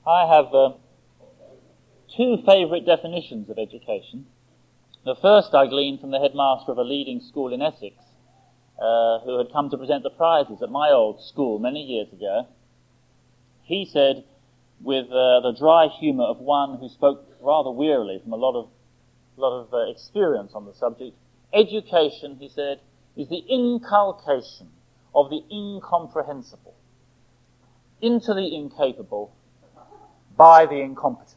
I have two favourite definitions of education. The first I gleaned from the headmaster of a leading school in Essex, who had come to present the prizes at my old school many years ago. He said, with the dry humour of one who spoke rather wearily from a lot of experience on the subject, education, he said, is the inculcation of the incomprehensible into the incapable by the incompetent.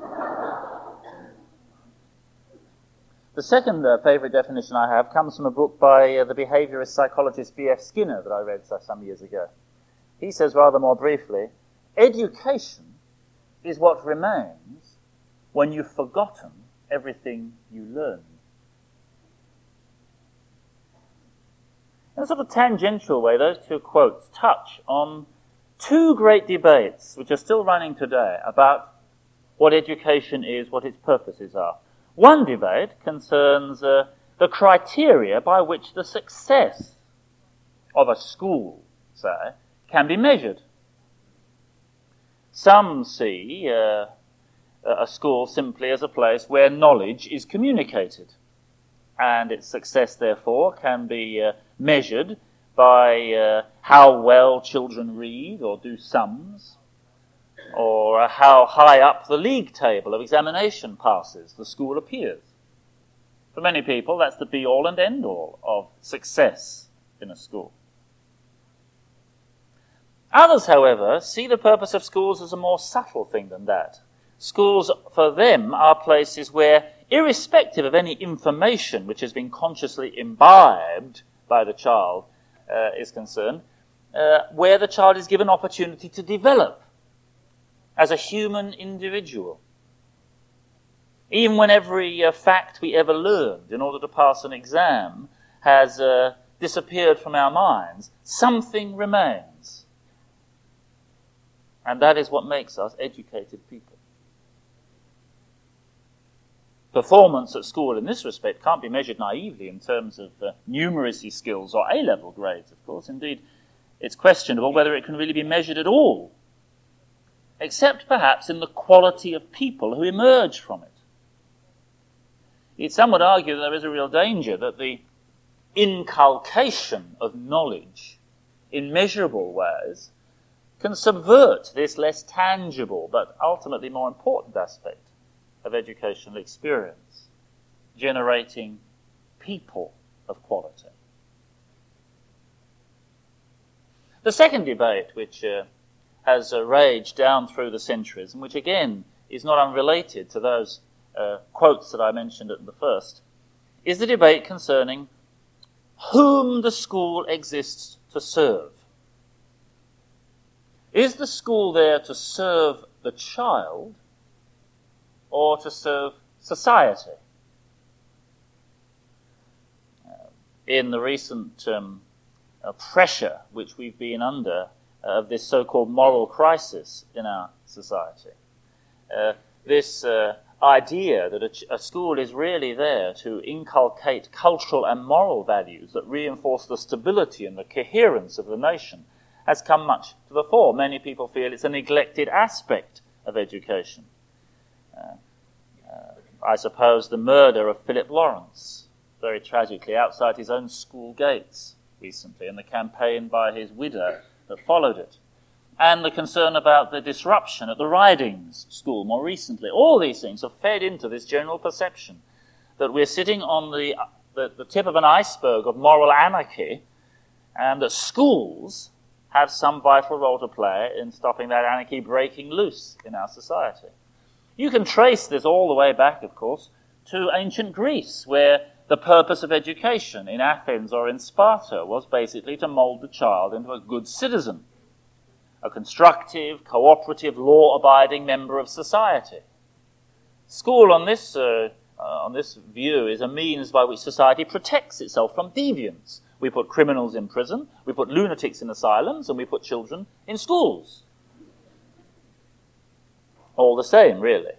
The second favourite definition I have comes from a book by the behaviourist psychologist B.F. Skinner that I read some years ago. He says rather more briefly, education is what remains when you've forgotten everything you learned. In a sort of tangential way, those two quotes touch on two great debates which are still running today about what education is, what its purposes are. One debate concerns the criteria by which the success of a school, say, can be measured. Some see a school simply as a place where knowledge is communicated, and its success, therefore, can be measured by how well children read or do sums, or how high up the league table of examination passes the school appears. For many people, that's the be-all and end-all of success in a school. Others, however, see the purpose of schools as a more subtle thing than that. Schools, for them, are places where, irrespective of any information which has been consciously imbibed by the child is concerned, where the child is given opportunity to develop as a human individual. Even when every fact we ever learned in order to pass an exam has disappeared from our minds, something remains. And that is what makes us educated people. Performance at school in this respect can't be measured naively in terms of numeracy skills or A-level grades, of course. Indeed, it's questionable whether it can really be measured at all, except perhaps in the quality of people who emerge from it. Some would argue that there is a real danger that the inculcation of knowledge in measurable ways can subvert this less tangible but ultimately more important aspect of educational experience, generating people of quality. The second debate, which has raged down through the centuries, and which again is not unrelated to those quotes that I mentioned at the first, is the debate concerning whom the school exists to serve. Is the school there to serve the child or to serve society? In the recent pressure which we've been under of this so-called moral crisis in our society, this idea that a school is really there to inculcate cultural and moral values that reinforce the stability and the coherence of the nation has come much to the fore. Many people feel it's a neglected aspect of education. I suppose the murder of Philip Lawrence, very tragically, outside his own school gates recently, and the campaign by his widow that followed it, and the concern about the disruption at the Ridings School more recently. All these things have fed into this general perception that we're sitting on the tip of an iceberg of moral anarchy, and that schools have some vital role to play in stopping that anarchy breaking loose in our society. You can trace this all the way back, of course, to ancient Greece, where the purpose of education in Athens or in Sparta was basically to mold the child into a good citizen, a constructive, cooperative, law-abiding member of society. School, on this view, is a means by which society protects itself from deviance. We put criminals in prison, we put lunatics in asylums, and we put children in schools. All the same, really.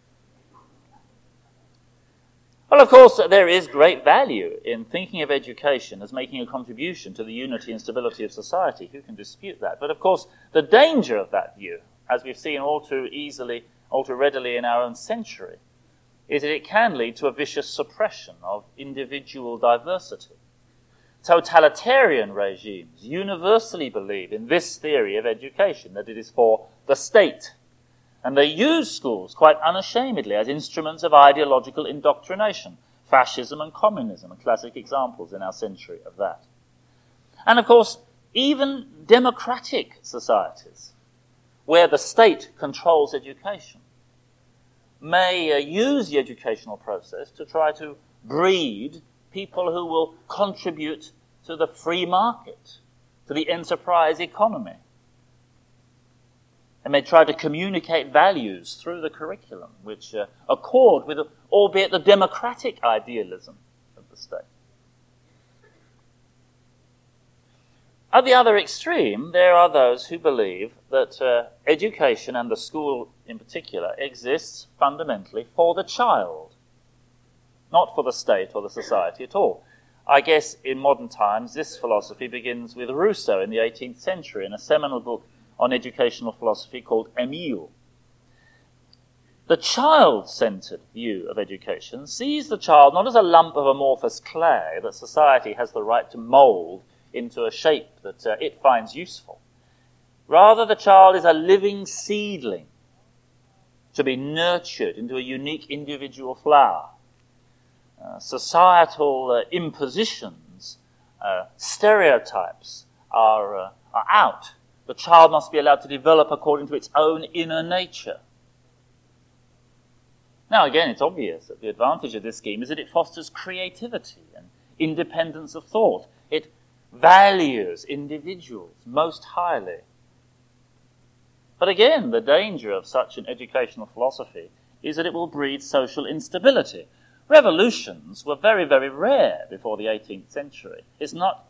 Well, of course, there is great value in thinking of education as making a contribution to the unity and stability of society. Who can dispute that? But, of course, the danger of that view, as we've seen all too readily in our own century, is that it can lead to a vicious suppression of individual diversity. Totalitarian regimes universally believe in this theory of education, that it is for the state. And they use schools quite unashamedly as instruments of ideological indoctrination. Fascism and communism are classic examples in our century of that. And of course, even democratic societies, where the state controls education, may use the educational process to try to breed people who will contribute to the free market, to the enterprise economy. And may try to communicate values through the curriculum which accord with, albeit the democratic idealism of the state. At the other extreme, there are those who believe that education, and the school in particular, exists fundamentally for the child, not for the state or the society at all. I guess in modern times this philosophy begins with Rousseau in the 18th century in a seminal book on educational philosophy called Émile. The child-centered view of education sees the child not as a lump of amorphous clay that society has the right to mould into a shape that it finds useful. Rather, the child is a living seedling to be nurtured into a unique individual flower. Societal impositions, stereotypes are out. The child must be allowed to develop according to its own inner nature. Now, again, it's obvious that the advantage of this scheme is that it fosters creativity and independence of thought. It values individuals most highly. But again, the danger of such an educational philosophy is that it will breed social instability. Revolutions were very, very rare before the 18th century. It's not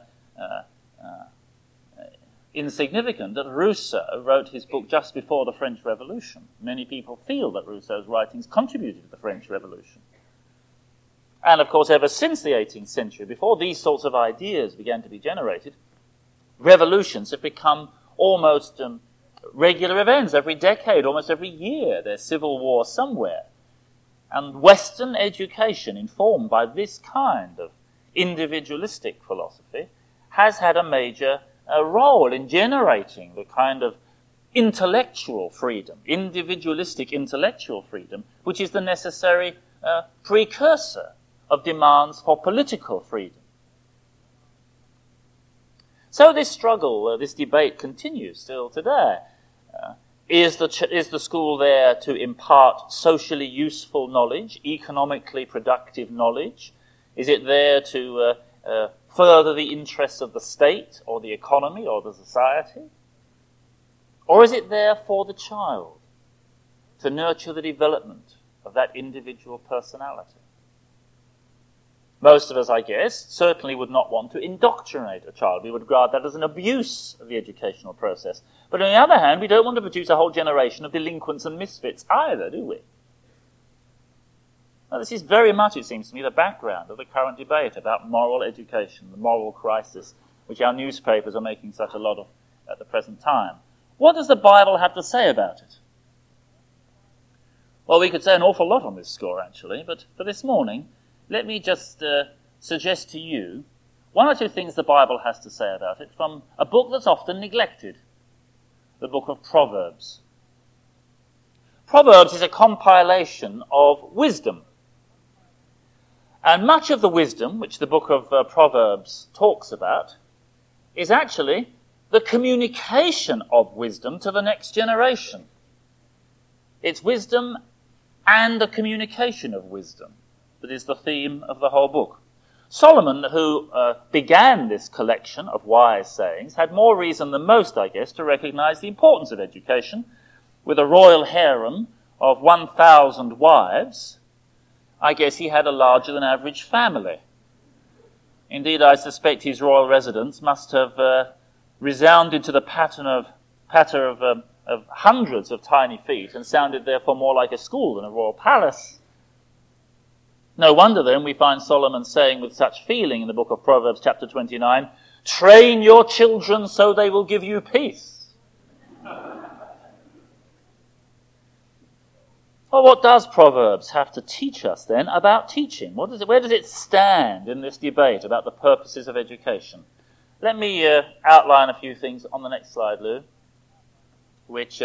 insignificant that Rousseau wrote his book just before the French Revolution. Many people feel that Rousseau's writings contributed to the French Revolution. And of course, ever since the 18th century, before these sorts of ideas began to be generated, revolutions have become almost regular events. Every decade, almost every year, there's civil war somewhere. And Western education, informed by this kind of individualistic philosophy, has had a major role in generating the kind of intellectual freedom, individualistic intellectual freedom, which is the necessary precursor of demands for political freedom. So this struggle, this debate continues still today. Is the school there to impart socially useful knowledge, economically productive knowledge? Is it there to further the interests of the state or the economy or the society? Or is it there for the child, to nurture the development of that individual personality? Most of us, I guess, certainly would not want to indoctrinate a child. We would regard that as an abuse of the educational process. But on the other hand, we don't want to produce a whole generation of delinquents and misfits either, do we? Now, this is very much, it seems to me, the background of the current debate about moral education, the moral crisis, which our newspapers are making such a lot of at the present time. What does the Bible have to say about it? Well, we could say an awful lot on this score, actually, but for this morning, let me just suggest to you one or two things the Bible has to say about it from a book that's often neglected, the book of Proverbs. Proverbs is a compilation of wisdom. And much of the wisdom which the book of Proverbs talks about is actually the communication of wisdom to the next generation. It's wisdom and the communication of wisdom that is the theme of the whole book. Solomon, who began this collection of wise sayings, had more reason than most, I guess, to recognize the importance of education. With a royal harem of 1,000 wives, I guess he had a larger than average family. Indeed, I suspect his royal residence must have resounded to the patter of hundreds of tiny feet and sounded therefore more like a school than a royal palace. No wonder then we find Solomon saying with such feeling in the book of Proverbs chapter 29, "Train your children so they will give you peace." Well, what does Proverbs have to teach us then about teaching? Where does it stand in this debate about the purposes of education? Let me outline a few things on the next slide, Lou, which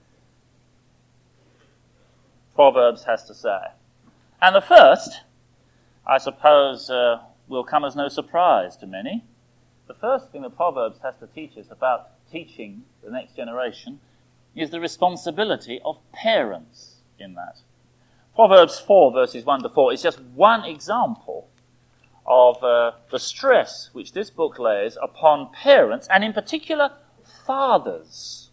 Proverbs has to say. And the first, I suppose, will come as no surprise to many. The first thing that Proverbs has to teach us about teaching the next generation is the responsibility of parents in that. Proverbs 4, verses 1 to 4 is just one example of the stress which this book lays upon parents, and in particular fathers,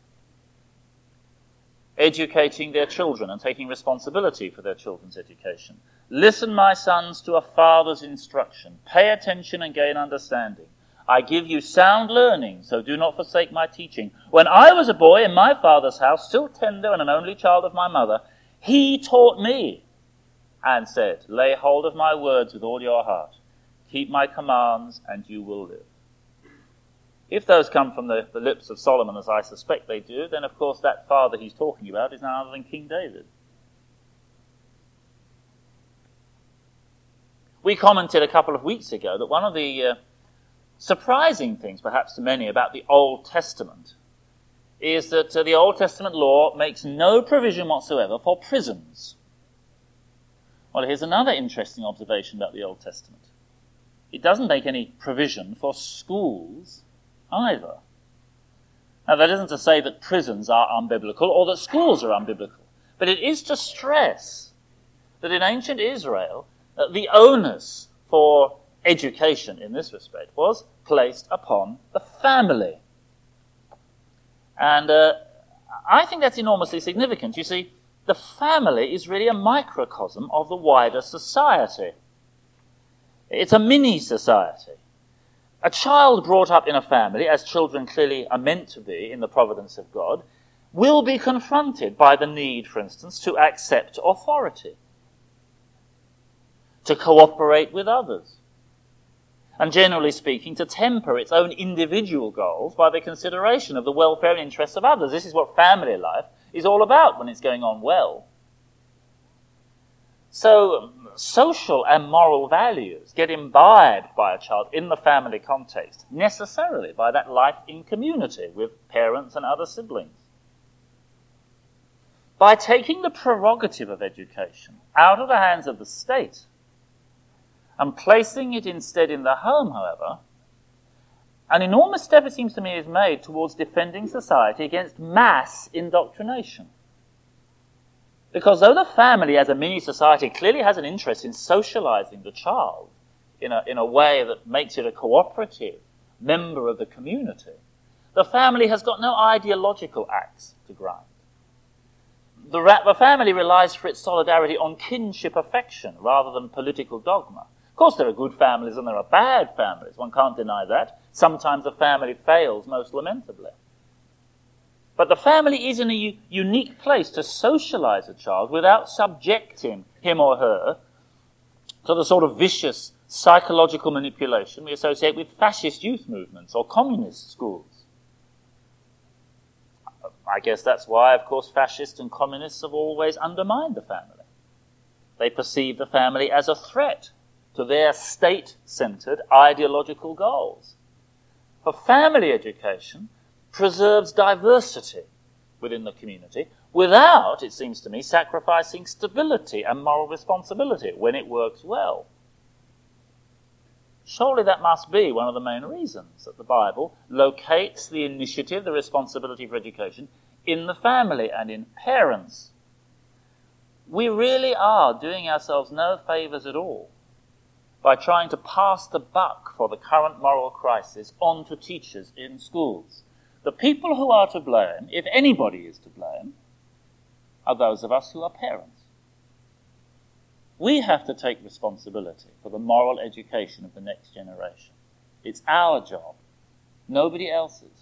educating their children and taking responsibility for their children's education. Listen, my sons, to a father's instruction. Pay attention and gain understanding. I give you sound learning, so do not forsake my teaching. When I was a boy in my father's house, still tender and an only child of my mother, he taught me and said, lay hold of my words with all your heart. Keep my commands, and you will live. If those come from the lips of Solomon, as I suspect they do, then of course that father he's talking about is none other than King David. We commented a couple of weeks ago that one of the surprising things, perhaps to many, about the Old Testament is that the Old Testament law makes no provision whatsoever for prisons. Well, here's another interesting observation about the Old Testament. It doesn't make any provision for schools either. Now, that isn't to say that prisons are unbiblical or that schools are unbiblical, but it is to stress that in ancient Israel, the onus for education in this respect was placed upon the family. And I think that's enormously significant. You see, the family is really a microcosm of the wider society. It's a mini-society. A child brought up in a family, as children clearly are meant to be in the providence of God, will be confronted by the need, for instance, to accept authority, to cooperate with others, and generally speaking, to temper its own individual goals by the consideration of the welfare and interests of others. This is what family life is all about when it's going on well. So, social and moral values get imbibed by a child in the family context, necessarily by that life in community with parents and other siblings. By taking the prerogative of education out of the hands of the state and placing it instead in the home, however, an enormous step, it seems to me, is made towards defending society against mass indoctrination. Because though the family as a mini-society clearly has an interest in socializing the child in a way that makes it a cooperative member of the community, the family has got no ideological axe to grind. The family relies for its solidarity on kinship affection rather than political dogma. Of course, there are good families and there are bad families. One can't deny that. Sometimes a family fails most lamentably. But the family is in a unique place to socialize a child without subjecting him or her to the sort of vicious psychological manipulation we associate with fascist youth movements or communist schools. I guess that's why, of course, fascists and communists have always undermined the family. They perceive the family as a threat to their state-centered ideological goals. For family education preserves diversity within the community without, it seems to me, sacrificing stability and moral responsibility when it works well. Surely that must be one of the main reasons that the Bible locates the initiative, the responsibility for education, in the family and in parents. We really are doing ourselves no favors at all by trying to pass the buck for the current moral crisis on to teachers in schools. The people who are to blame, if anybody is to blame, are those of us who are parents. We have to take responsibility for the moral education of the next generation. It's our job, nobody else's.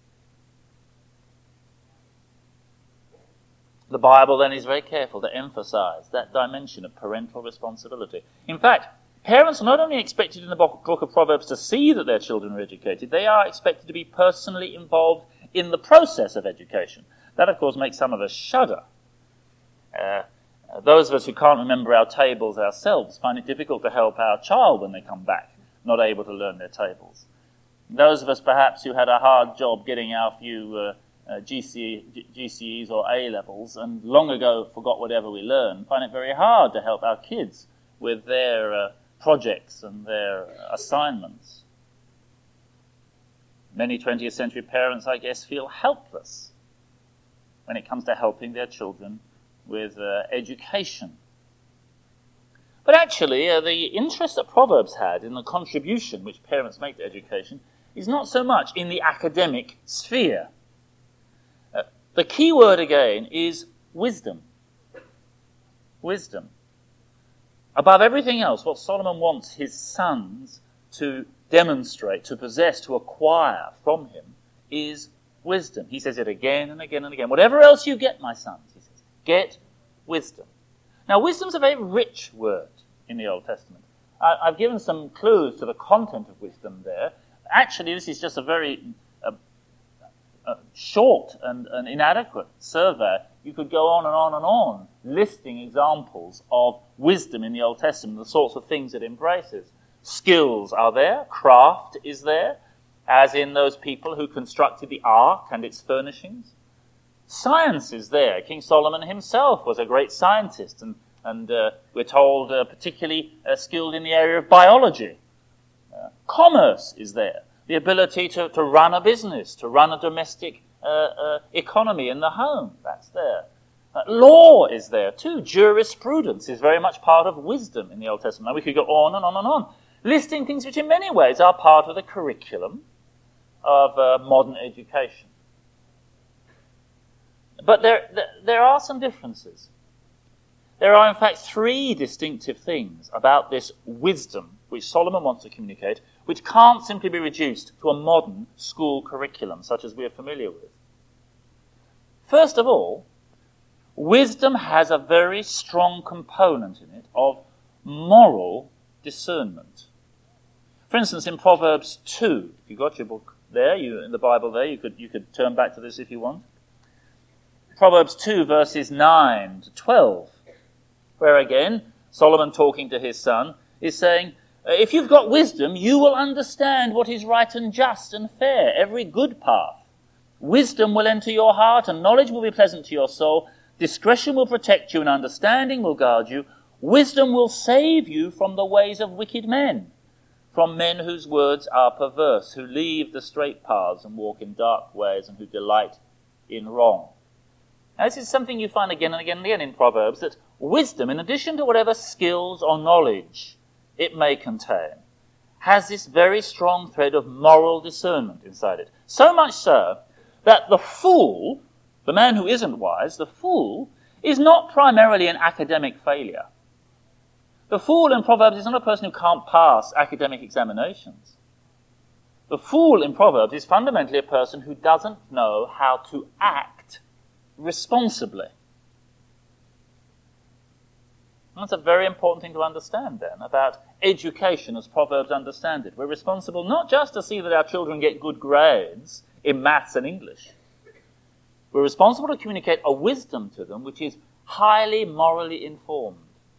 The Bible then is very careful to emphasize that dimension of parental responsibility. In fact, parents are not only expected in the book of Proverbs to see that their children are educated, they are expected to be personally involved in the process of education. That, of course, makes some of us shudder. Those of us who can't remember our tables ourselves find it difficult to help our child when they come back, not able to learn their tables. Those of us perhaps who had a hard job getting our few GCEs or A-levels and long ago forgot whatever we learned, find it very hard to help our kids with their projects and their assignments. Many 20th century parents, I guess, feel helpless when it comes to helping their children with education. But actually, the interest that Proverbs had in the contribution which parents make to education is not so much in the academic sphere. The key word again is wisdom. Wisdom. Above everything else, what Solomon wants his sons to demonstrate, to possess, to acquire from him is wisdom. He says it again and again and again. Whatever else you get, my sons, he says, get wisdom. Now, wisdom's a very rich word in the Old Testament. I've given some clues to the content of wisdom there. Actually, this is just a very short and inadequate survey. You could go on and on and on, listing examples of wisdom in the Old Testament, the sorts of things it embraces. Skills are there, craft is there, as in those people who constructed the ark and its furnishings. Science is there. King Solomon himself was a great scientist, and we're told particularly skilled in the area of biology. Commerce is there. The ability to run a business, to run a domestic economy in the home, that's there. Law is there too. Jurisprudence is very much part of wisdom in the Old Testament. Now we could go on and on and on, listing things which in many ways are part of the curriculum of modern education. But there are some differences. There are in fact three distinctive things about this wisdom which Solomon wants to communicate, which can't simply be reduced to a modern school curriculum such as we are familiar with. First of all, wisdom has a very strong component in it of moral discernment. For instance, in Proverbs 2, if you've got your book there, in the Bible there, you could turn back to this if you want. Proverbs 2, verses 9 to 12, where again, Solomon talking to his son is saying, if you've got wisdom, you will understand what is right and just and fair, every good path. Wisdom will enter your heart, and knowledge will be pleasant to your soul. Discretion will protect you, and understanding will guard you. Wisdom will save you from the ways of wicked men, from men whose words are perverse, who leave the straight paths and walk in dark ways, and who delight in wrong. Now, this is something you find again and again and again in Proverbs, that wisdom, in addition to whatever skills or knowledge it may contain, has this very strong thread of moral discernment inside it. So much so that the fool, the man who isn't wise, the fool, is not primarily an academic failure. The fool in Proverbs is not a person who can't pass academic examinations. The fool in Proverbs is fundamentally a person who doesn't know how to act responsibly. And that's a very important thing to understand then about education as Proverbs understand it. We're responsible not just to see that our children get good grades in maths and English. We're responsible to communicate a wisdom to them which is highly morally informed.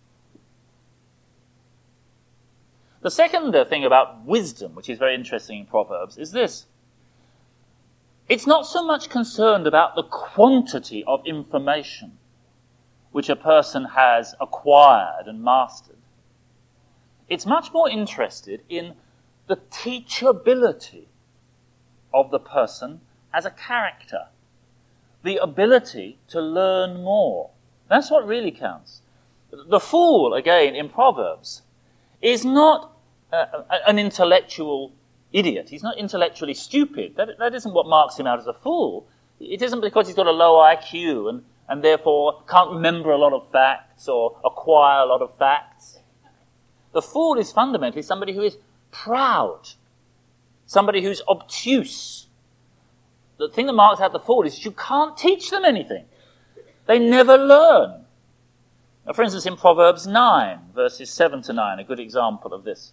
The second thing about wisdom, which is very interesting in Proverbs, is this. It's not so much concerned about the quantity of information which a person has acquired and mastered. It's much more interested in the teachability of the person as a character, the ability to learn more. That's what really counts. The fool, again, in Proverbs, is not an intellectual idiot. He's not intellectually stupid. That isn't what marks him out as a fool. It isn't because he's got a low IQ and therefore can't remember a lot of facts or acquire a lot of facts. The fool is fundamentally somebody who is proud, somebody who's obtuse. The thing that marks out the fool is you can't teach them anything. They never learn. Now, for instance, in Proverbs 9, verses 7 to 9, a good example of this.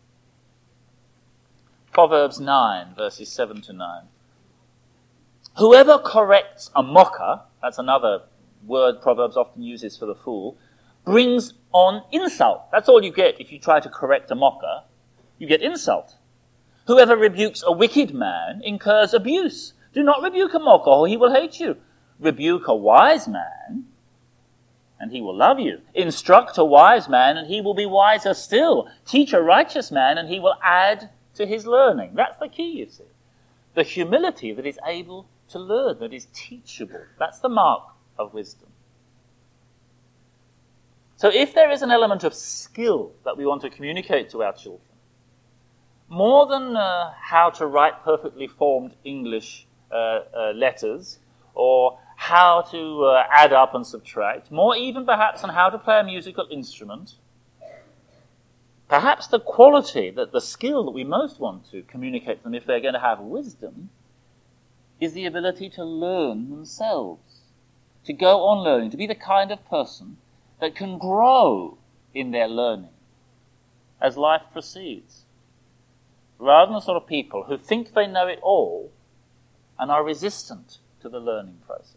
Proverbs 9, verses 7 to 9. Whoever corrects a mocker, that's another word Proverbs often uses for the fool, brings on insult. That's all you get if you try to correct a mocker. You get insult. Whoever rebukes a wicked man incurs abuse. Do not rebuke a mocker, or he will hate you. Rebuke a wise man, and he will love you. Instruct a wise man, and he will be wiser still. Teach a righteous man, and he will add to his learning. That's the key, you see. The humility that is able to learn, that is teachable. That's the mark of wisdom. So if there is an element of skill that we want to communicate to our children, more than how to write perfectly formed English letters, or how to add up and subtract, more even perhaps on how to play a musical instrument, perhaps the quality, that the skill that we most want to communicate to them if they're going to have wisdom, is the ability to learn themselves, to go on learning, to be the kind of person that can grow in their learning as life proceeds, rather than the sort of people who think they know it all and are resistant to the learning process.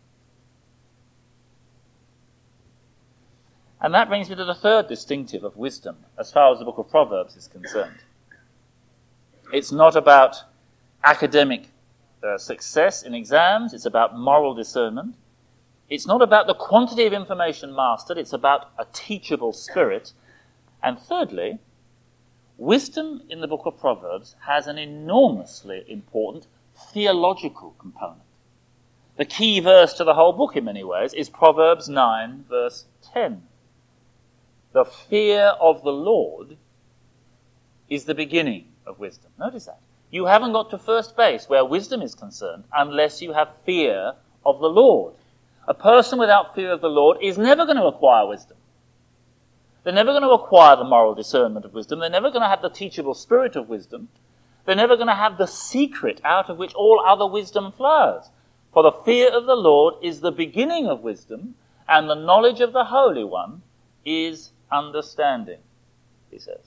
And that brings me to the third distinctive of wisdom, as far as the book of Proverbs is concerned. It's not about academic success in exams, it's about moral discernment. It's not about the quantity of information mastered, it's about a teachable spirit. And thirdly, wisdom in the book of Proverbs has an enormously important theological component. The key verse to the whole book in many ways is Proverbs 9, verse 10. The fear of the Lord is the beginning of wisdom. Notice that. You haven't got to first base where wisdom is concerned unless you have fear of the Lord. A person without fear of the Lord is never going to acquire wisdom. They're never going to acquire the moral discernment of wisdom. They're never going to have the teachable spirit of wisdom. They're never going to have the secret out of which all other wisdom flows. For the fear of the Lord is the beginning of wisdom, and the knowledge of the Holy One is understanding, he says.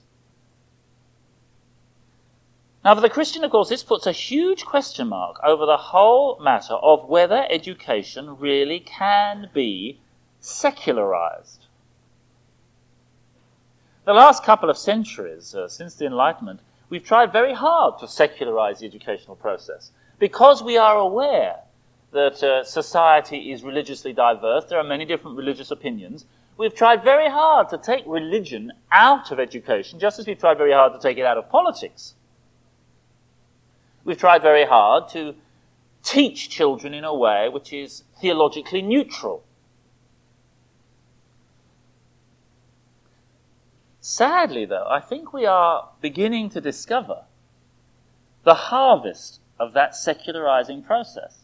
Now, for the Christian, of course, this puts a huge question mark over the whole matter of whether education really can be secularized. The last couple of centuries, since the Enlightenment, we've tried very hard to secularize the educational process because we are aware that society is religiously diverse. There are many different religious opinions. We've tried very hard to take religion out of education, just as we've tried very hard to take it out of politics. We've tried very hard to teach children in a way which is theologically neutral. Sadly, though, I think we are beginning to discover the harvest of that secularizing process.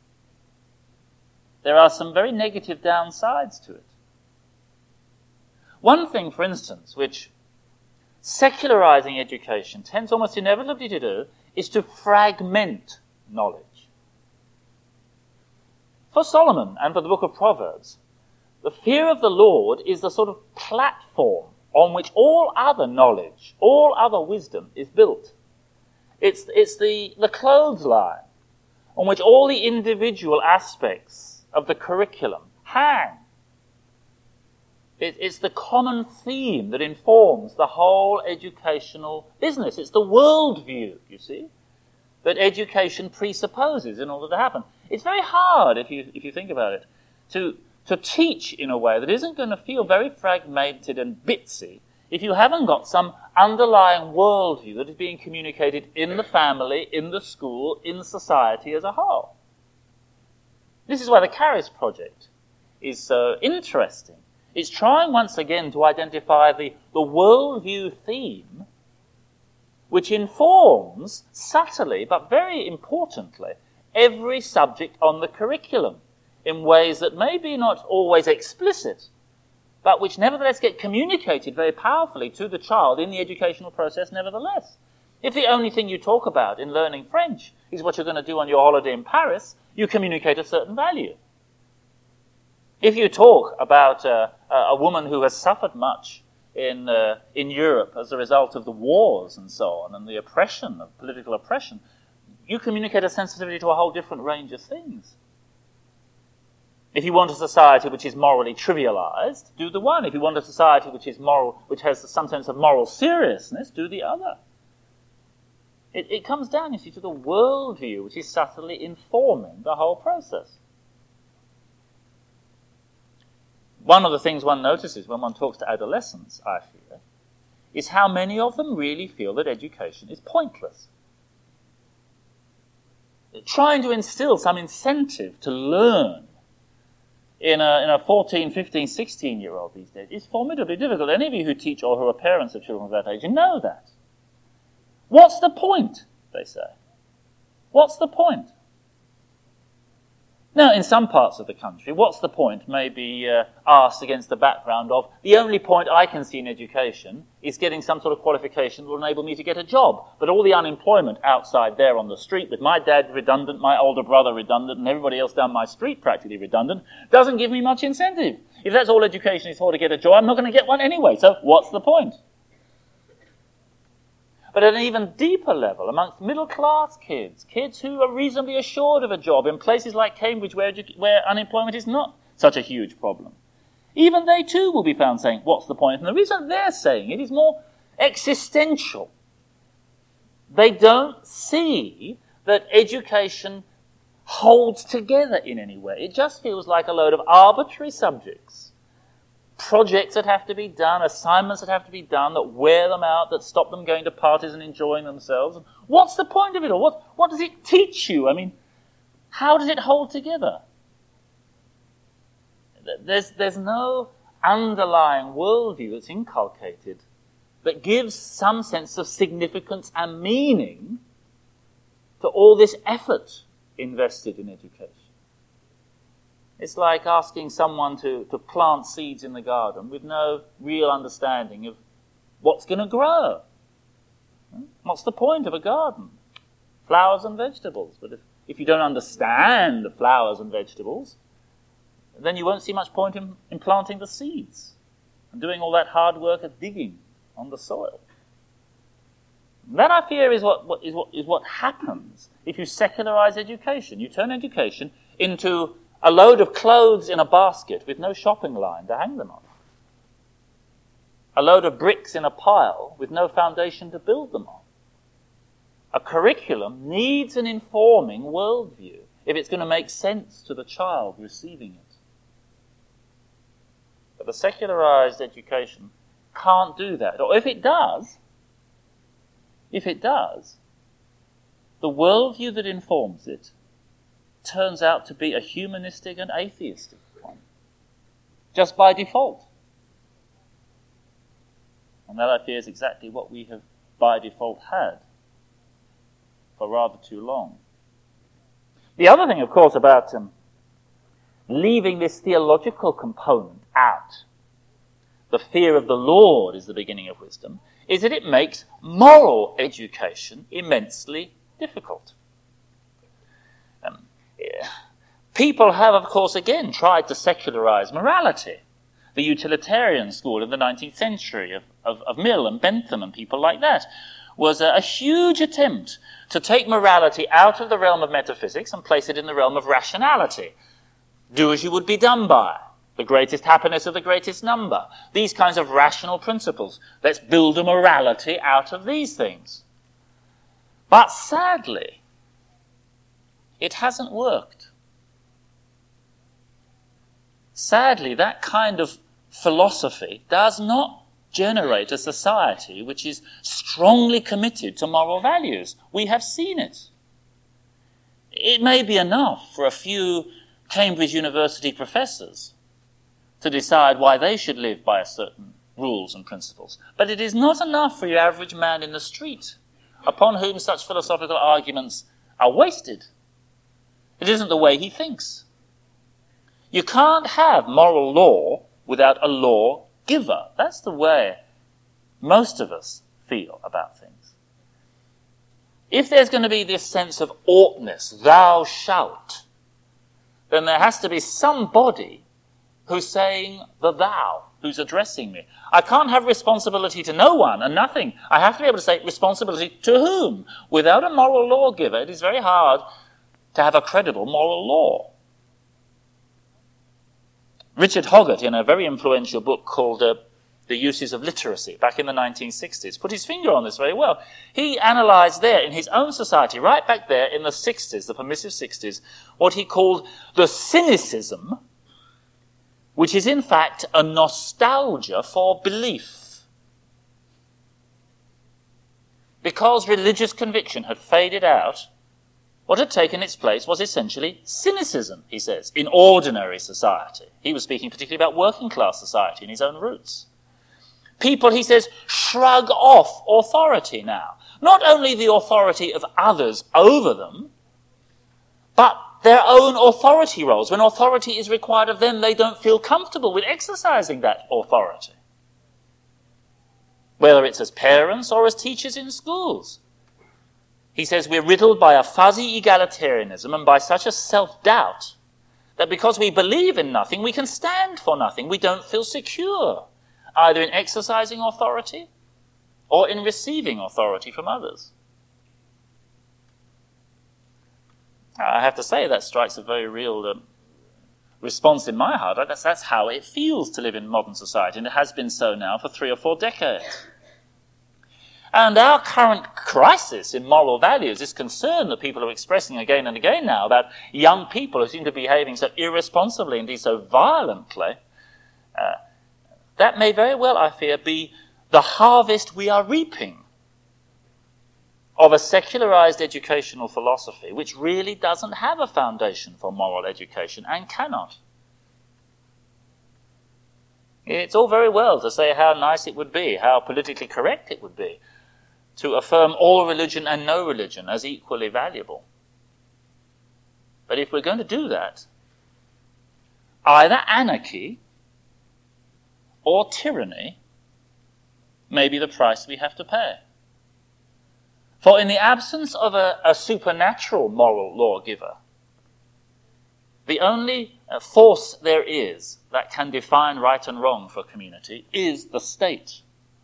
There are some very negative downsides to it. One thing, for instance, which secularizing education tends almost inevitably to do is to fragment knowledge. For Solomon and for the book of Proverbs, the fear of the Lord is the sort of platform on which all other knowledge, all other wisdom is built. It's the clothesline on which all the individual aspects of the curriculum hang. It's the common theme that informs the whole educational business. It's the worldview, you see, that education presupposes in order to happen. It's very hard, if you think about it, to teach in a way that isn't going to feel very fragmented and bitsy if you haven't got some underlying worldview that is being communicated in the family, in the school, in society as a whole. This is why the Caris Project is so interesting. It's trying once again to identify the worldview theme which informs subtly, but very importantly, every subject on the curriculum in ways that may be not always explicit, but which nevertheless get communicated very powerfully to the child in the educational process nevertheless. If the only thing you talk about in learning French is what you're going to do on your holiday in Paris, you communicate a certain value. If you talk about a woman who has suffered much in Europe as a result of the wars and so on, and the oppression, of political oppression, you communicate a sensitivity to a whole different range of things. If you want a society which is morally trivialized, do the one. If you want a society which is moral, which has some sense of moral seriousness, do the other. It comes down, you see, to the worldview which is subtly informing the whole process. One of the things one notices when one talks to adolescents, I fear, is how many of them really feel that education is pointless. Trying to instill some incentive to learn in a 14, 15, 16-year-old these days is formidably difficult. Any of you who teach or who are parents of children of that age, you know that. What's the point, they say? What's the point? Now, in some parts of the country, what's the point may be asked against the background of the only point I can see in education is getting some sort of qualification that will enable me to get a job. But all the unemployment outside there on the street, with my dad redundant, my older brother redundant, and everybody else down my street practically redundant, doesn't give me much incentive. If that's all education is for, to get a job, I'm not going to get one anyway, so what's the point? But at an even deeper level, amongst middle-class kids, kids who are reasonably assured of a job in places like Cambridge where unemployment is not such a huge problem, even they too will be found saying, what's the point? And the reason they're saying it is more existential. They don't see that education holds together in any way. It just feels like a load of arbitrary subjects. Projects that have to be done, assignments that have to be done, that wear them out, that stop them going to parties and enjoying themselves. And what's the point of it all? What does it teach you? I mean, how does it hold together? There's no underlying worldview that's inculcated that gives some sense of significance and meaning to all this effort invested in education. It's like asking someone to plant seeds in the garden with no real understanding of what's going to grow. What's the point of a garden? Flowers and vegetables. But if you don't understand the flowers and vegetables, then you won't see much point in planting the seeds and doing all that hard work of digging on the soil. That, I fear, is what happens if you secularize education. You turn education into a load of clothes in a basket with no shopping line to hang them on. A load of bricks in a pile with no foundation to build them on. A curriculum needs an informing worldview if it's going to make sense to the child receiving it. But the secularized education can't do that. Or if it does, the worldview that informs it turns out to be a humanistic and atheistic one, just by default. And that, I fear, is exactly what we have by default had for rather too long. The other thing, of course, about leaving this theological component out, the fear of the Lord is the beginning of wisdom, is that it makes moral education immensely difficult. People have, of course, again tried to secularize morality. The utilitarian school in the 19th century of Mill and Bentham and people like that was a huge attempt to take morality out of the realm of metaphysics and place it in the realm of rationality. Do as you would be done by. The greatest happiness of the greatest number. These kinds of rational principles. Let's build a morality out of these things. But sadly, it hasn't worked. Sadly, that kind of philosophy does not generate a society which is strongly committed to moral values. We have seen it. It may be enough for a few Cambridge University professors to decide why they should live by certain rules and principles. But it is not enough for your average man in the street, upon whom such philosophical arguments are wasted. It isn't the way he thinks. You can't have moral law without a lawgiver. That's the way most of us feel about things. If there's going to be this sense of oughtness, thou shalt, then there has to be somebody who's saying the thou, who's addressing me. I can't have responsibility to no one and nothing. I have to be able to say responsibility to whom? Without a moral lawgiver, it is very hard to have a credible moral law. Richard Hoggart, in a very influential book called The Uses of Literacy, back in the 1960s, put his finger on this very well. He analysed there in his own society, right back there in the 60s, the permissive 60s, what he called the cynicism, which is in fact a nostalgia for belief. Because religious conviction had faded out, what had taken its place was essentially cynicism, he says, in ordinary society. He was speaking particularly about working class society in his own roots. People, he says, shrug off authority now. Not only the authority of others over them, but their own authority roles. When authority is required of them, they don't feel comfortable with exercising that authority. Whether it's as parents or as teachers in schools. He says we're riddled by a fuzzy egalitarianism and by such a self-doubt that because we believe in nothing, we can stand for nothing. We don't feel secure, either in exercising authority or in receiving authority from others. I have to say that strikes a very real response in my heart. That's how it feels to live in modern society, and it has been so now for 3 or 4 decades. And our current crisis in moral values, this concern that people are expressing again and again now about young people who seem to be behaving so irresponsibly, indeed so violently, that may very well, I fear, be the harvest we are reaping of a secularized educational philosophy which really doesn't have a foundation for moral education and cannot. It's all very well to say how nice it would be, how politically correct it would be, to affirm all religion and no religion as equally valuable. But if we're going to do that, either anarchy or tyranny may be the price we have to pay. For in the absence of a supernatural moral lawgiver, the only force there is that can define right and wrong for a community is the state.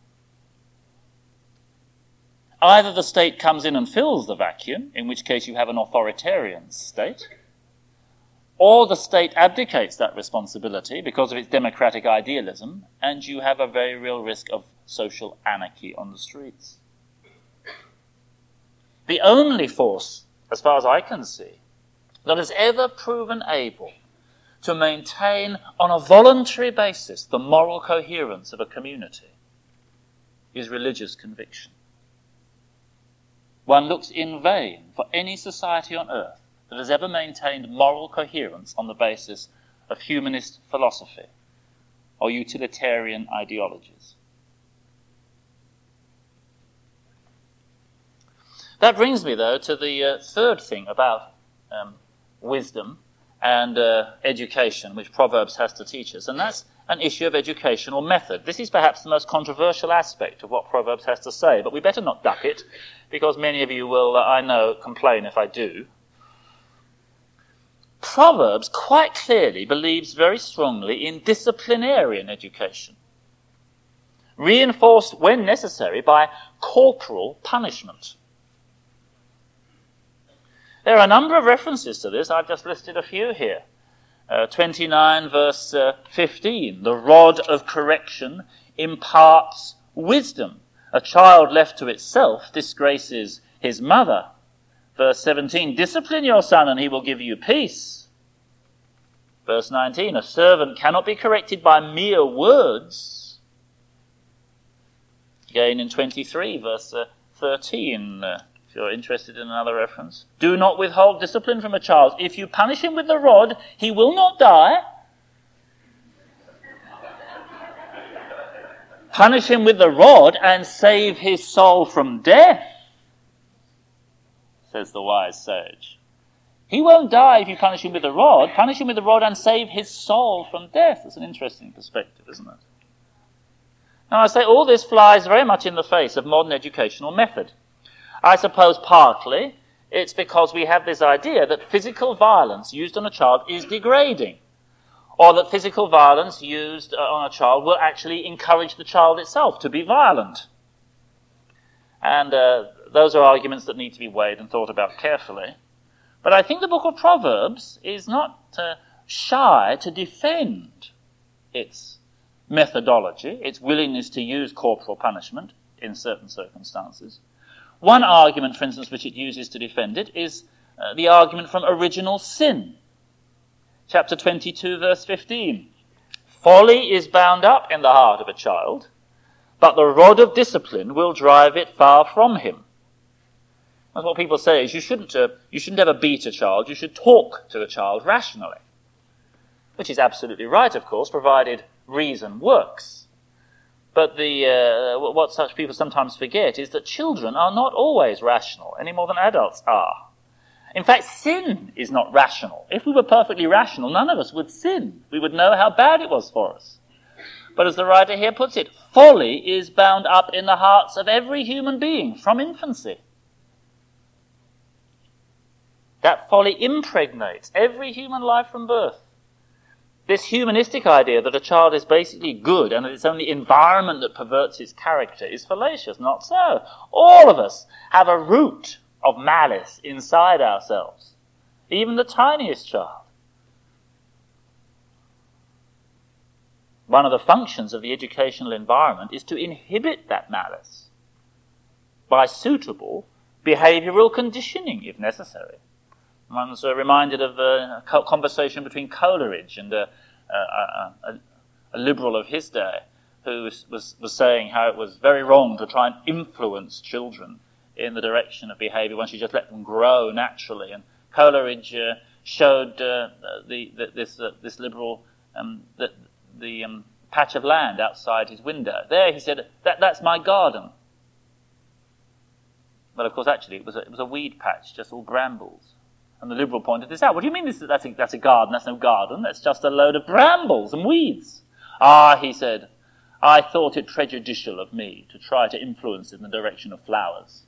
Either the state comes in and fills the vacuum, in which case you have an authoritarian state, or the state abdicates that responsibility because of its democratic idealism, and you have a very real risk of social anarchy on the streets. The only force, as far as I can see, that has ever proven able to maintain on a voluntary basis the moral coherence of a community is religious conviction. One looks in vain for any society on earth that has ever maintained moral coherence on the basis of humanist philosophy or utilitarian ideologies. That brings me, though, to the third thing about wisdom and education, which Proverbs has to teach us, and that's an issue of educational method. This is perhaps the most controversial aspect of what Proverbs has to say, but we better not duck it, because many of you will, I know, complain if I do. Proverbs quite clearly believes very strongly in disciplinarian education, reinforced when necessary by corporal punishment. There are a number of references to this. I've just listed a few here. 29 verse 15, the rod of correction imparts wisdom. A child left to itself disgraces his mother. Verse 17, discipline your son and he will give you peace. Verse 19, a servant cannot be corrected by mere words. Again in 23 verse 13, if you're interested in another reference. Do not withhold discipline from a child. If you punish him with the rod, he will not die. Punish him with the rod and save his soul from death, says the wise sage. He won't die if you punish him with the rod. Punish him with the rod and save his soul from death. That's an interesting perspective, isn't it? Now, I say all this flies very much in the face of modern educational method. I suppose partly it's because we have this idea that physical violence used on a child is degrading, or that physical violence used on a child will actually encourage the child itself to be violent. And those are arguments that need to be weighed and thought about carefully. But I think the book of Proverbs is not shy to defend its methodology, its willingness to use corporal punishment in certain circumstances. One argument, for instance, which it uses to defend it is the argument from original sin. Chapter 22, verse 15. Folly is bound up in the heart of a child, but the rod of discipline will drive it far from him. That's what people say, is you shouldn't ever beat a child, you should talk to a child rationally. Which is absolutely right, of course, provided reason works. But what such people sometimes forget is that children are not always rational, any more than adults are. In fact, sin is not rational. If we were perfectly rational, none of us would sin. We would know how bad it was for us. But as the writer here puts it, folly is bound up in the hearts of every human being from infancy. That folly impregnates every human life from birth. This humanistic idea that a child is basically good and that it's only environment that perverts his character is fallacious. Not so. All of us have a root of malice inside ourselves. Even the tiniest child. One of the functions of the educational environment is to inhibit that malice by suitable behavioral conditioning, if necessary. One's reminded of a conversation between Coleridge and a liberal of his day who was saying how it was very wrong to try and influence children in the direction of behavior once you just let them grow naturally. And Coleridge showed this liberal the patch of land outside his window. There, he said, that's my garden. But of course, actually, it was a weed patch, just all brambles. And the liberal pointed this out. What do you mean that's a garden? That's no garden. That's just a load of brambles and weeds. Ah, he said, I thought it prejudicial of me to try to influence it in the direction of flowers.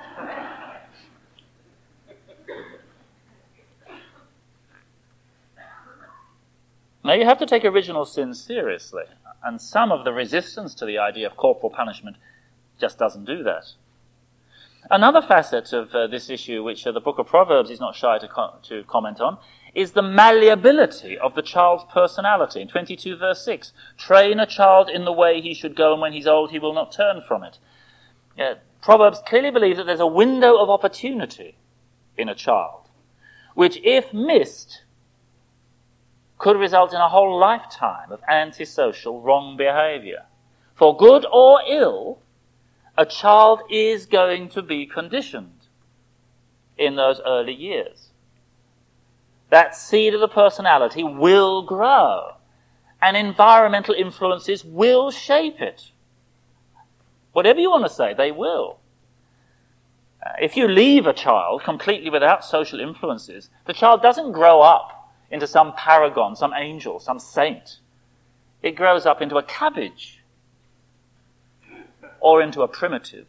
Now, you have to take original sin seriously. And some of the resistance to the idea of corporal punishment just doesn't do that. Another facet of this issue, which the book of Proverbs is not shy to comment on, is the malleability of the child's personality. In 22 verse 6, train a child in the way he should go, and when he's old he will not turn from it. Proverbs clearly believes that there's a window of opportunity in a child, which if missed, could result in a whole lifetime of antisocial wrong behavior. For good or ill, a child is going to be conditioned in those early years. That seed of the personality will grow, and environmental influences will shape it. Whatever you want to say, they will. If you leave a child completely without social influences, the child doesn't grow up into some paragon, some angel, some saint. It grows up into a cabbage or into a primitive.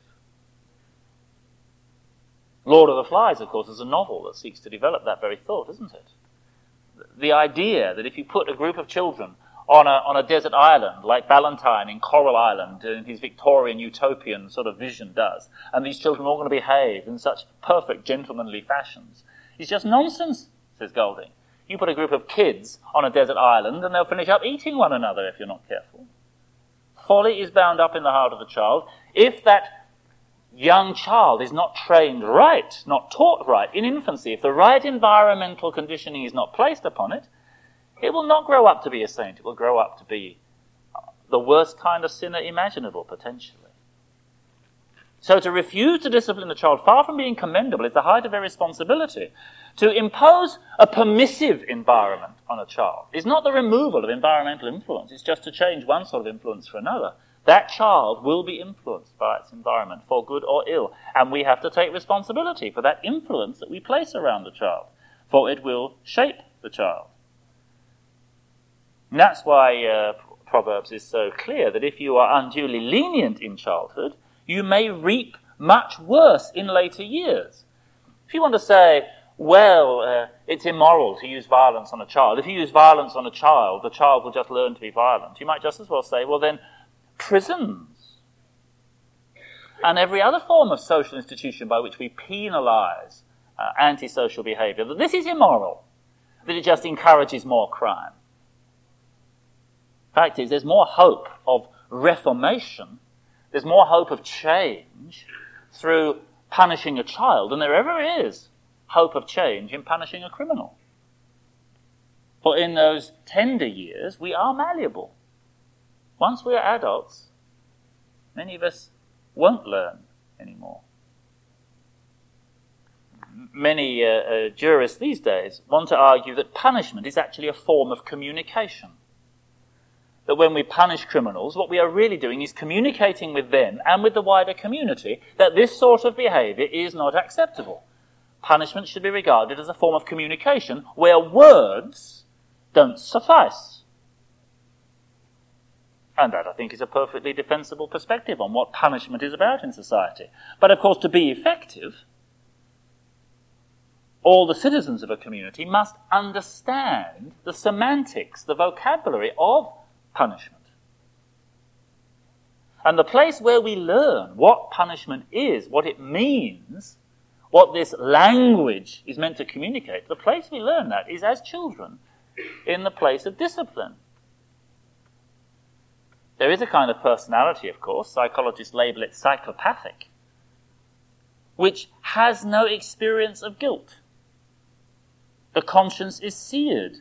Lord of the Flies, of course, is a novel that seeks to develop that very thought, isn't it? The idea that if you put a group of children on a desert island, like Ballantyne in Coral Island, in his Victorian utopian sort of vision does, and these children are all going to behave in such perfect gentlemanly fashions, is just nonsense, says Golding. You put a group of kids on a desert island and they'll finish up eating one another if you're not careful. Folly is bound up in the heart of the child. If that young child is not trained right, not taught right in infancy, if the right environmental conditioning is not placed upon it, it will not grow up to be a saint. It will grow up to be the worst kind of sinner imaginable, potentially. So to refuse to discipline the child, far from being commendable, is the height of irresponsibility. To impose a permissive environment on a child is not the removal of environmental influence. It's just to change one sort of influence for another. That child will be influenced by its environment, for good or ill. And we have to take responsibility for that influence that we place around the child, for it will shape the child. And that's why Proverbs is so clear that if you are unduly lenient in childhood, you may reap much worse in later years. If you want to say, well, it's immoral to use violence on a child. If you use violence on a child, the child will just learn to be violent. You might just as well say, well then, prisons and every other form of social institution by which we penalize antisocial behavior, that this is immoral, that it just encourages more crime. Fact is, there's more hope of reformation, there's more hope of change through punishing a child than there ever is hope of change in punishing a criminal. For in those tender years, we are malleable. Once we are adults, many of us won't learn anymore. Many jurists these days want to argue that punishment is actually a form of communication. That when we punish criminals, what we are really doing is communicating with them and with the wider community that this sort of behaviour is not acceptable. Punishment should be regarded as a form of communication where words don't suffice. And that, I think, is a perfectly defensible perspective on what punishment is about in society. But, of course, to be effective, all the citizens of a community must understand the semantics, the vocabulary of punishment. And the place where we learn what punishment is, what it means, what this language is meant to communicate, the place we learn that is as children in the place of discipline. There is a kind of personality, of course, psychologists label it psychopathic, which has no experience of guilt. The conscience is seared.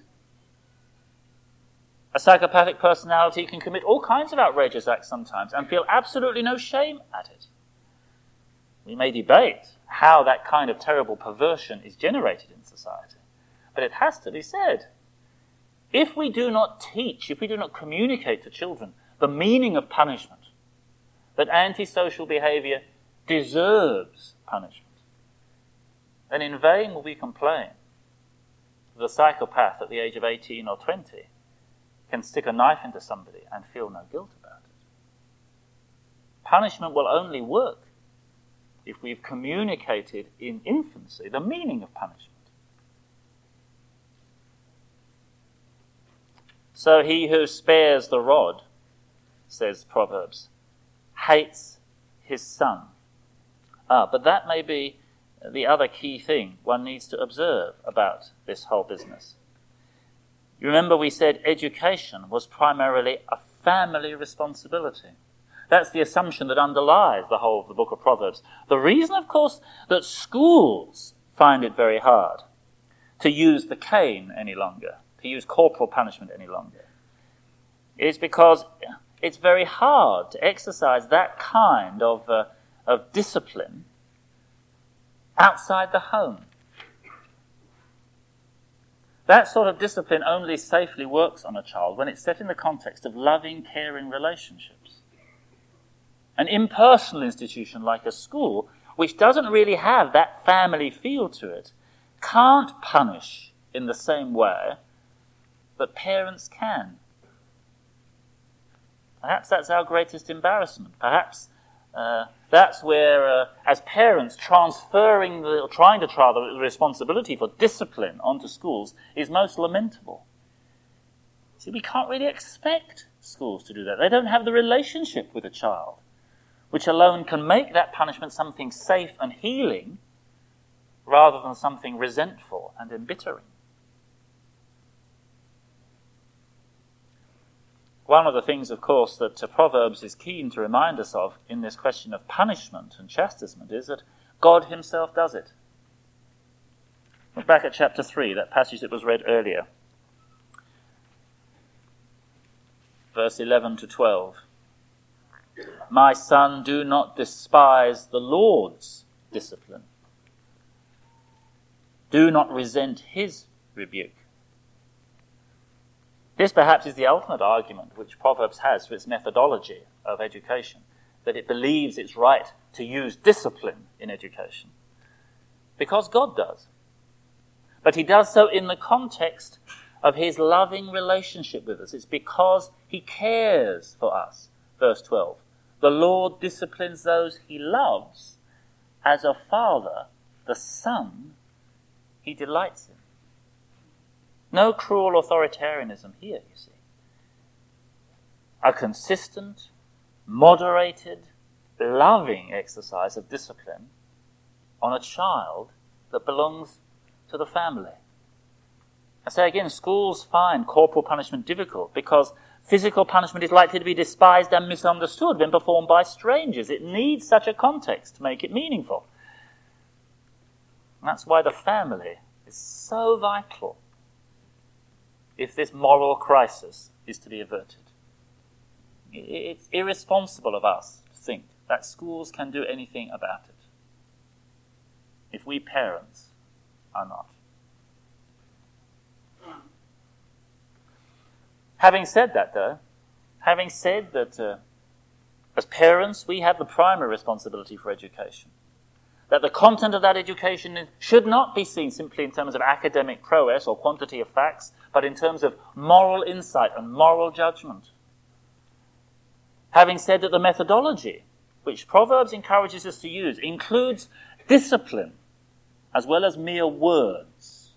A psychopathic personality can commit all kinds of outrageous acts sometimes and feel absolutely no shame at it. We may debate how that kind of terrible perversion is generated in society, but it has to be said. If we do not teach, if we do not communicate to children the meaning of punishment, that antisocial behaviour deserves punishment, then in vain will we complain that a psychopath at the age of 18 or 20 can stick a knife into somebody and feel no guilt about it. Punishment will only work if we've communicated in infancy the meaning of punishment. So he who spares the rod, says Proverbs, hates his son. But that may be the other key thing one needs to observe about this whole business. You remember we said education was primarily a family responsibility. That's the assumption that underlies the whole of the book of Proverbs. The reason, of course, that schools find it very hard to use the cane any longer, to use corporal punishment any longer, is because it's very hard to exercise that kind of discipline outside the home. That sort of discipline only safely works on a child when it's set in the context of loving, caring relationships. An impersonal institution like a school, which doesn't really have that family feel to it, can't punish in the same way that parents can. Perhaps that's our greatest embarrassment. Perhaps that's where, as parents, trying to trial the responsibility for discipline onto schools is most lamentable. See, we can't really expect schools to do that. They don't have the relationship with a child, which alone can make that punishment something safe and healing rather than something resentful and embittering. One of the things, of course, that Proverbs is keen to remind us of in this question of punishment and chastisement is that God himself does it. Look back at chapter 3, that passage that was read earlier. Verse 11 to 12. My son, do not despise the Lord's discipline. Do not resent his rebuke. This perhaps is the ultimate argument which Proverbs has for its methodology of education, that it believes it's right to use discipline in education. Because God does. But he does so in the context of his loving relationship with us. It's because he cares for us. Verse 12. The Lord disciplines those he loves as a father, the son he delights in. No cruel authoritarianism here, you see. A consistent, moderated, loving exercise of discipline on a child that belongs to the family. I say again, schools find corporal punishment difficult because Physical punishment is likely to be despised and misunderstood when performed by strangers. It needs such a context to make it meaningful. And that's why the family is so vital if this moral crisis is to be averted. It's irresponsible of us to think that schools can do anything about it if we parents are not. Having said that, though, having said that as parents we have the primary responsibility for education, that the content of that education should not be seen simply in terms of academic prowess or quantity of facts, but in terms of moral insight and moral judgment. Having said that the methodology which Proverbs encourages us to use includes discipline as well as mere words,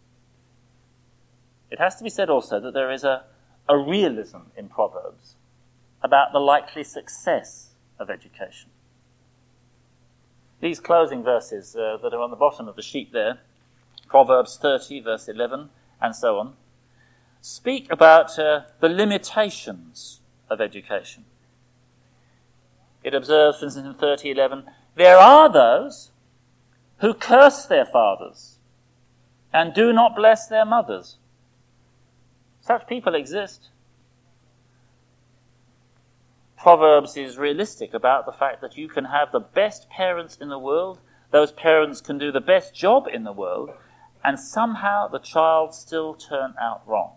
it has to be said also that there is a realism in Proverbs about the likely success of education. These closing verses that are on the bottom of the sheet there, Proverbs 30, verse 11, and so on, speak about the limitations of education. It observes, for instance, in 30:11, there are those who curse their fathers and do not bless their mothers. Such people exist. Proverbs is realistic about the fact that you can have the best parents in the world, those parents can do the best job in the world, and somehow the child still turn out wrong.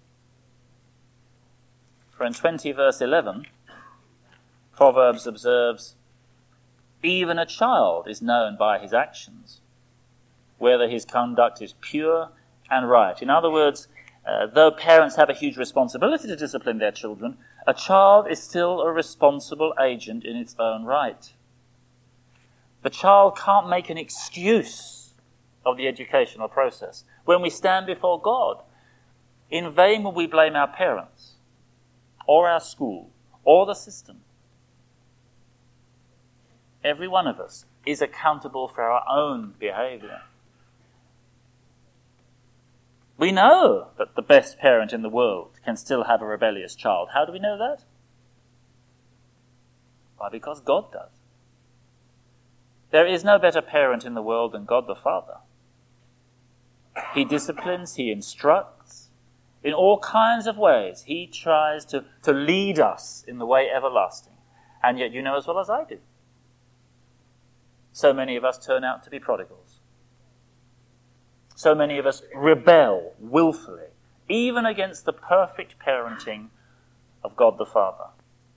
For in 20 verse 11, Proverbs observes, even a child is known by his actions, whether his conduct is pure and right. In other words, though parents have a huge responsibility to discipline their children, a child is still a responsible agent in its own right. The child can't make an excuse of the educational process. When we stand before God, in vain will we blame our parents, or our school, or the system. Every one of us is accountable for our own behavior. We know that the best parent in the world can still have a rebellious child. How do we know that? Why, because God does. There is no better parent in the world than God the Father. He disciplines, he instructs. In all kinds of ways, he tries to lead us in the way everlasting. And yet you know as well as I do, so many of us turn out to be prodigals. So many of us rebel willfully, even against the perfect parenting of God the Father,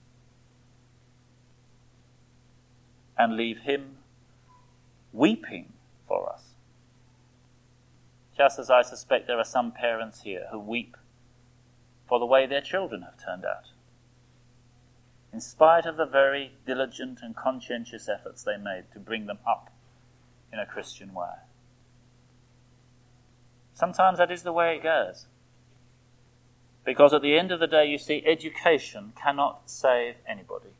and leave him weeping for us. Just as I suspect there are some parents here who weep for the way their children have turned out, in spite of the very diligent and conscientious efforts they made to bring them up in a Christian way. Sometimes that is the way it goes. Because at the end of the day, you see, education cannot save anybody.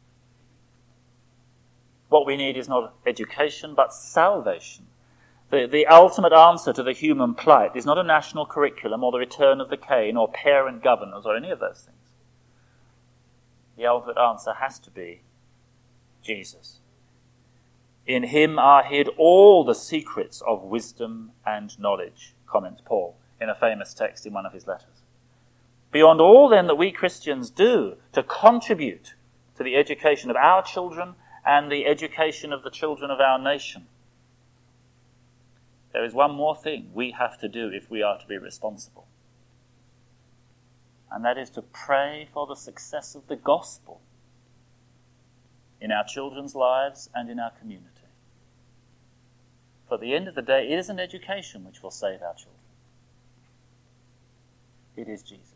What we need is not education, but salvation. The ultimate answer to the human plight is not a national curriculum or the return of the cane or parent governors or any of those things. The ultimate answer has to be Jesus. In him are hid all the secrets of wisdom and knowledge, comments Paul in a famous text in one of his letters. Beyond all then that we Christians do to contribute to the education of our children and the education of the children of our nation, there is one more thing we have to do if we are to be responsible. And that is to pray for the success of the gospel in our children's lives and in our community. For at the end of the day, it isn't education which will save our children. It is Jesus.